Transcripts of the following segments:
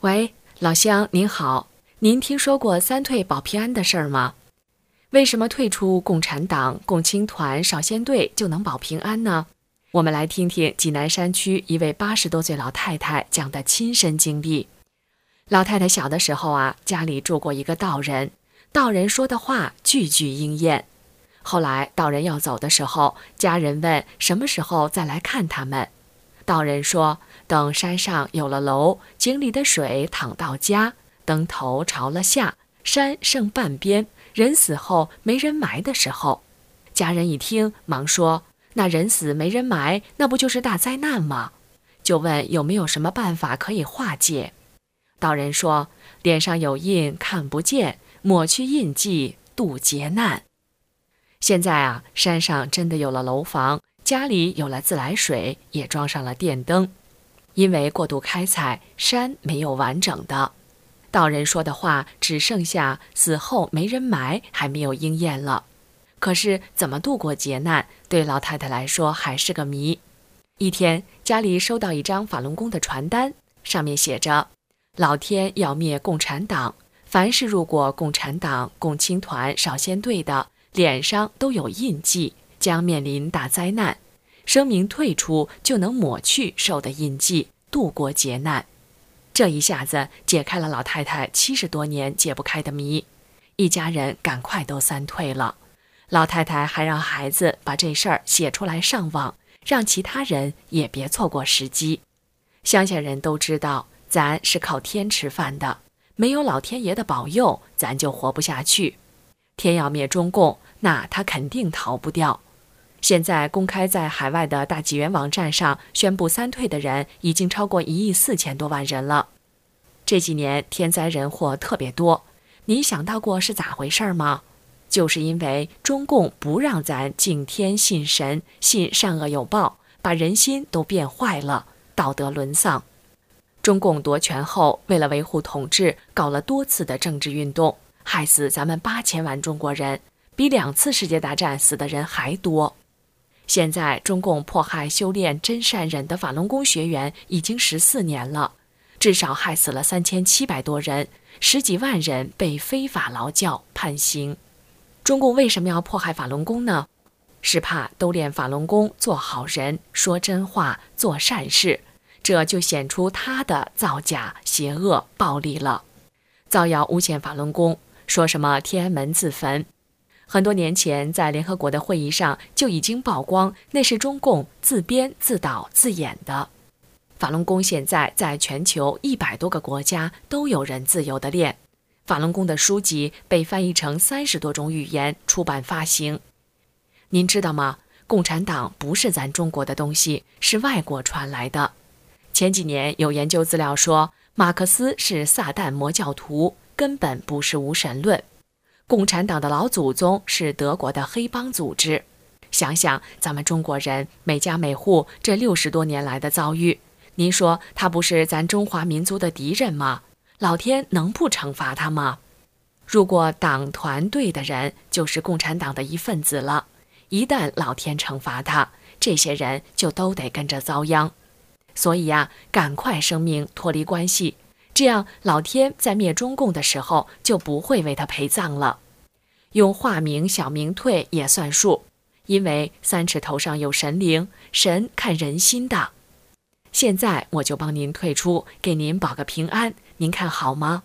喂，老乡您好，您听说过三退保平安的事儿吗？为什么退出共产党、共青团、少先队就能保平安呢？我们来听听济南山区一位80多岁老太太讲的亲身经历。老太太小的时候家里住过一个道人，道人说的话句句应验。后来道人要走的时候，家人问什么时候再来看他们。道人说，等山上有了楼，井里的水淌到家，灯头朝了下，山剩半边，人死后没人埋的时候。家人一听忙说，那人死没人埋，那不就是大灾难吗？就问有没有什么办法可以化解。道人说，脸上有印看不见，抹去印记渡劫难。现在山上真的有了楼房，家里有了自来水，也装上了电灯。因为过度开采，山没有完整的。道人说的话只剩下死后没人埋还没有应验了。可是怎么度过劫难，对老太太来说还是个谜。一天，家里收到一张法轮功的传单，上面写着，老天要灭共产党，凡是入过共产党、共青团、少先队的，脸上都有印记，将面临大灾难。声明退出就能抹去受的印记，度过劫难。这一下子解开了老太太70多年解不开的谜，一家人赶快都三退了。老太太还让孩子把这事儿写出来上网，让其他人也别错过时机。乡下人都知道，咱是靠天吃饭的，没有老天爷的保佑，咱就活不下去。天要灭中共，那他肯定逃不掉。现在公开在海外的大纪元网站上宣布三退的人已经超过1亿4千多万人了。这几年天灾人祸特别多，你想到过是咋回事吗？就是因为中共不让咱敬天信神，信善恶有报，把人心都变坏了，道德沦丧。中共夺权后，为了维护统治，搞了多次的政治运动，害死咱们8000万中国人，比2次世界大战死的人还多。现在中共迫害修炼真善忍的法轮功学员已经14年了，至少害死了3700多人，10几万人被非法劳教判刑。中共为什么要迫害法轮功呢？是怕都练法轮功做好人，说真话，做善事，这就显出他的造假、邪恶、暴力了。造谣诬陷法轮功，说什么天安门自焚。很多年前在联合国的会议上就已经曝光，那是中共自编自导自演的。法轮功现在在全球100多个国家都有人自由的练，法轮功的书籍被翻译成30多种语言出版发行。您知道吗？共产党不是咱中国的东西，是外国传来的。前几年有研究资料说，马克思是撒旦魔教徒，根本不是无神论。共产党的老祖宗是德国的黑帮组织。想想咱们中国人每家每户这60多年来的遭遇，您说他不是咱中华民族的敌人吗？老天能不惩罚他吗？入过党团队的人就是共产党的一份子了，一旦老天惩罚他，这些人就都得跟着遭殃。所以赶快声明脱离关系，这样老天在灭中共的时候就不会为他陪葬了。用化名小名退也算数，因为3尺头上有神灵，神看人心的。现在我就帮您退出，给您保个平安，您看好吗？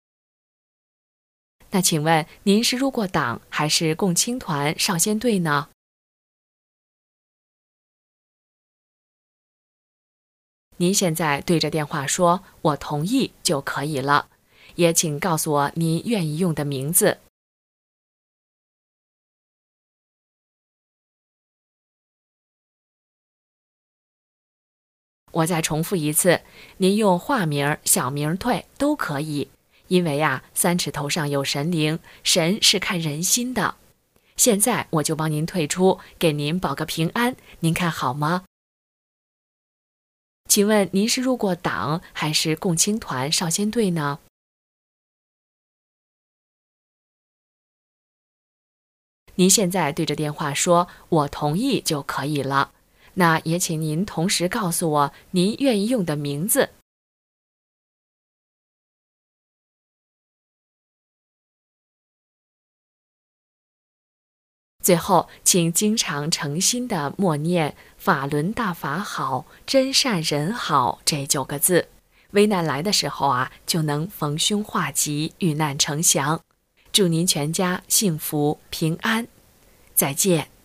那请问您是入过党还是共青团、少先队呢？您现在对着电话说我同意就可以了，也请告诉我您愿意用的名字。我再重复一次，您用化名、小名退都可以，因为3尺头上有神灵，神是看人心的。现在我就帮您退出，给您保个平安，您看好吗？请问您是入过党还是共青团、少先队呢？您现在对着电话说我同意就可以了，那也请您同时告诉我您愿意用的名字。 最后，请经常诚心地默念法轮大法好，真善人好这9个字，危难来的时候啊，就能逢凶化吉，遇难成祥。祝您全家幸福平安，再见。